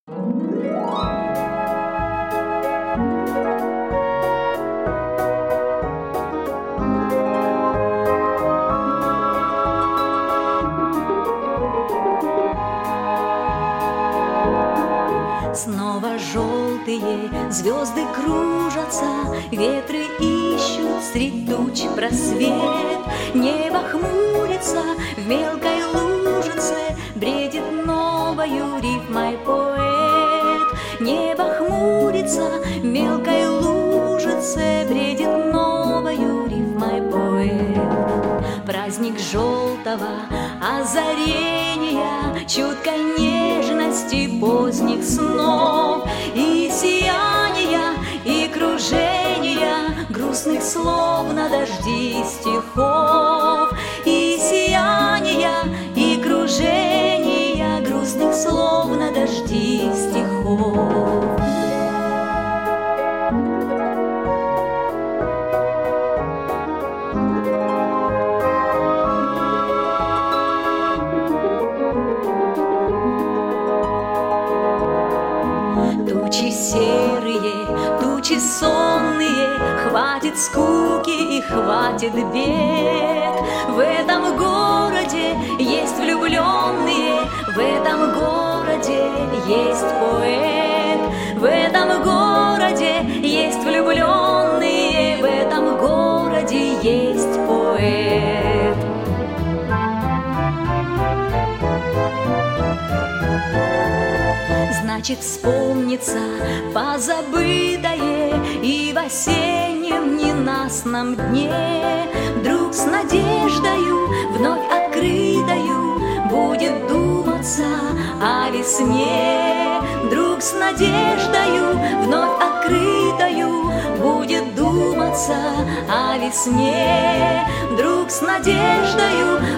Снова желтые звезды кружатся, ветры ищут средь туч просвет. Небо хмурится, в мелкой лужице бредит новою рифмой поэт. Небо хмурится, в мелкой лужице бредит новою рифмой поэт. Праздник желтого озарения, чуткой нежности поздних снов и сияния, и кружения грустных слов на дожди стихов. И сияния, и кружения грустных слов на дожди стихов. Тучи серые, тучи сонные, хватит скуки и хватит бед. В этом городе есть влюбленные, в этом городе есть поэт. В этом городе есть влюбленные, в этом городе есть поэт. Значит, вспомнится позабытое и в осеннем ненастном дне вдруг с надеждою вновь открытою будет думаться о весне. Вдруг с надеждою вновь открытою будет думаться о весне. Вдруг с надеждою